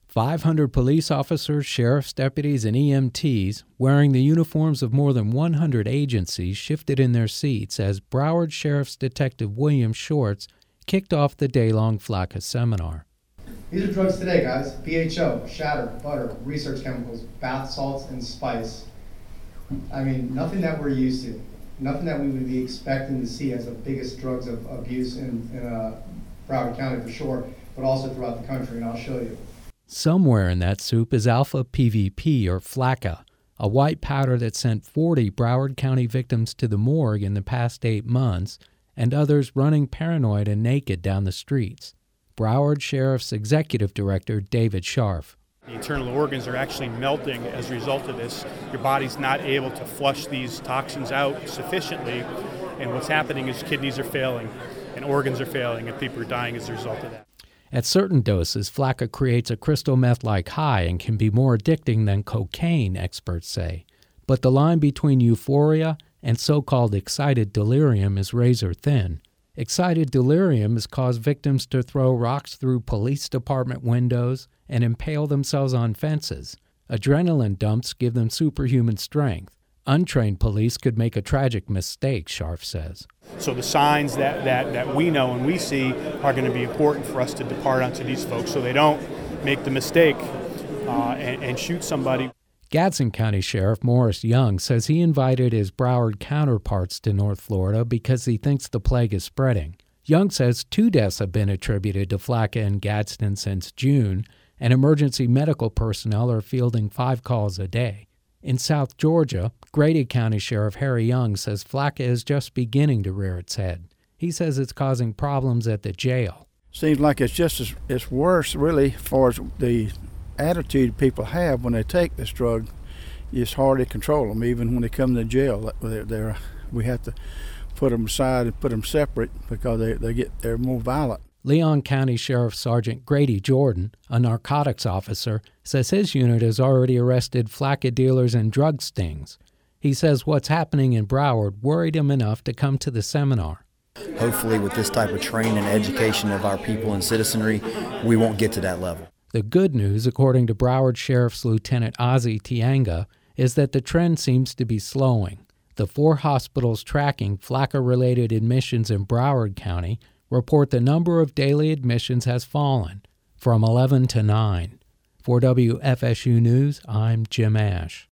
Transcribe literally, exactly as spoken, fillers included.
five hundred police officers, sheriff's deputies, and E M Ts wearing the uniforms of more than one hundred agencies shifted in their seats as Broward Sheriff's Detective William Shorts kicked off the day-long FLACA seminar. These are drugs today, guys. B H O, shatter, butter, research chemicals, bath salts, and spice. I mean, nothing that we're used to. Nothing that we would be expecting to see as the biggest drugs of abuse in, in uh, Broward County for sure, but also throughout the country, and I'll show you. Somewhere in that soup is alpha P V P, or FLACA, a white powder that sent forty Broward County victims to the morgue in the past eight months, and others running paranoid and naked down the streets. Broward Sheriff's Executive Director David Scharf. The internal organs are actually melting as a result of this. Your body's not able to flush these toxins out sufficiently, and what's happening is kidneys are failing, and organs are failing, and people are dying as a result of that. At certain doses, FLACA creates a crystal meth-like high and can be more addicting than cocaine, experts say. But the line between euphoria and so-called excited delirium is razor thin. Excited delirium has caused victims to throw rocks through police department windows and impale themselves on fences. Adrenaline dumps give them superhuman strength. Untrained police could make a tragic mistake, Scharf says. So the signs that, that, that we know and we see are going to be important for us to depart onto these folks so they don't make the mistake uh, and, and shoot somebody. Gadsden County Sheriff Morris Young says he invited his Broward counterparts to North Florida because he thinks the plague is spreading. Young says two deaths have been attributed to FLACA in Gadsden since June, and emergency medical personnel are fielding five calls a day. In South Georgia, Grady County Sheriff Harry Young says FLACA is just beginning to rear its head. He says it's causing problems at the jail. Seems like it's just as it's worse, really, as far as the attitude people have when they take this drug. It's hard to control them, even when they come to jail. They're, they're, we have to put them aside and put them separate because they, they get they're more violent. Leon County Sheriff Sergeant Grady Jordan, a narcotics officer, says his unit has already arrested FLACA dealers and drug stings. He says what's happening in Broward worried him enough to come to the seminar. Hopefully with this type of training and education of our people and citizenry, we won't get to that level. The good news, according to Broward Sheriff's Lieutenant Ozzie Tianga, is that the trend seems to be slowing. The four hospitals tracking FLACA-related admissions in Broward County report the number of daily admissions has fallen from eleven to nine. For W F S U News, I'm Jim Ash.